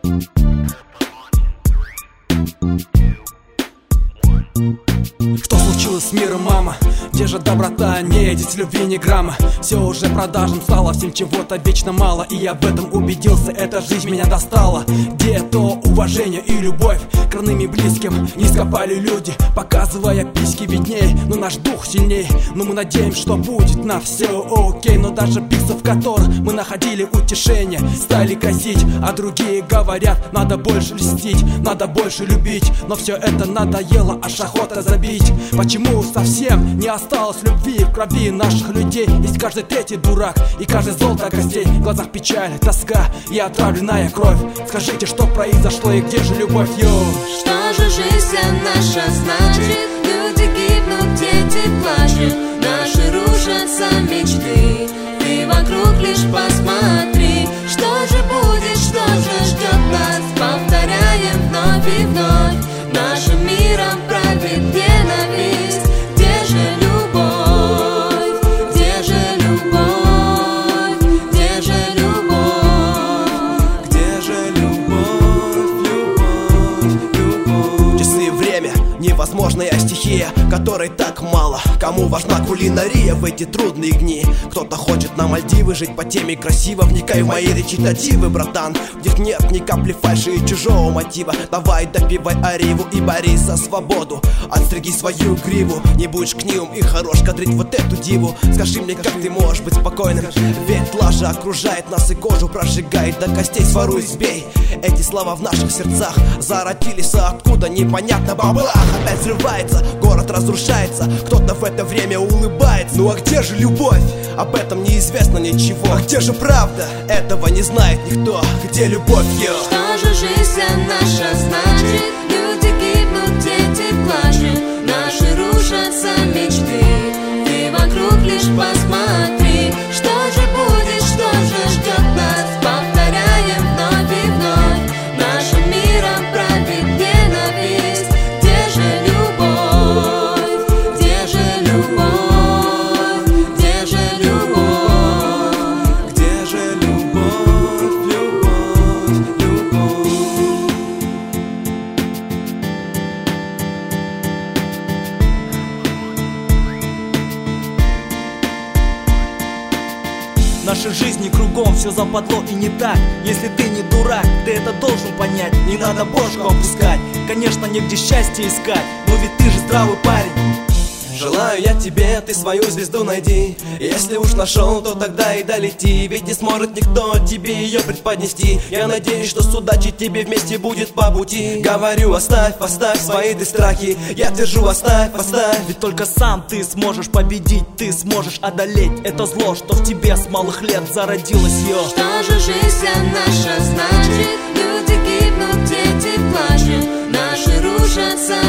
Что случилось с миром, мама? Где же доброта? Не едет любви ни грамма. Все уже продажам стало, всем чего-то вечно мало. И я в этом убедился, эта жизнь меня достала. Где то уважение и любовь к родным и близким? Низко пали люди, показывая письки видней. Но наш дух сильней, но мы надеемся, что будет на все окей. Но даже пиксы, в которых мы находили утешение, стали косить, а другие говорят: надо больше льстить, надо больше любить. Но все это надоело, аж охота забить. Почему совсем не осталось любви в крови наших людей? Есть каждый третий дурак и каждый золото костей. В глазах печаль, тоска и отравленная кровь. Скажите, что произошло и где же любовь, йоу? Что же жизнь наша значит? Люди гибнут, дети плачут, наши рушатся мечты. Ты вокруг лишь посмотри, что же будет, что же ждет нас? Повторяем вновь и вновь, нашим миром правит ненависть. Где же любовь? Где же любовь? Где же любовь? Где же любовь, любовь, любовь? Часы и время, невозможная стихия, которой так мало. Кому важна кулинария в эти трудные дни? Кто-то хочет на Мальдивы жить по теме красиво. Вникай в мои речитативы, братан. В них нет ни капли фальши и чужого мотива. Давай допивай ариву и борись за свободу. Отстриги свою гриву, не будешь книгом и хорош кадрить вот эту диву. Скажи мне, как ты можешь быть спокойным? Ведь лажа окружает нас и кожу прожигает до костей. Своруй, сбей. Эти слова в наших сердцах зародились, а откуда непонятно. Баблах опять взрывается, город разрушается. Кто-то в это время улыбается. Ну а где же любовь? Об этом неизвестно ничего. А где же правда? Этого не знает никто. Где любовь, йо? Что же жизнь наша значит? Люди гибнут, дети плачут, наши рушатся мечты. Ты вокруг лишь посмотри, что же будет, что же ждет нас? Повторяем вновь и вновь, нашим миром правит ненависть. Где же любовь? Где же любовь? Где же любовь? Где же любовь, любовь, любовь? В нашей жизни кругом все западло и не так. Если ты не дурак, ты это должен понять. Не надо бошку опускать, конечно, негде счастье искать. Но ведь ты же здравый парень. Желаю я тебе, ты свою звезду найди. Если уж нашел, то тогда и долети. Ведь не сможет никто тебе ее преподнести. Я надеюсь, что с удачей тебе вместе будет по пути. Говорю, оставь, оставь свои ты страхи. Я держу, оставь, оставь. Ведь только сам ты сможешь победить, ты сможешь одолеть это зло, что в тебе с малых лет зародилось, йо. Что же жизнь наша значит? Люди гибнут, дети плачут, наши рушатся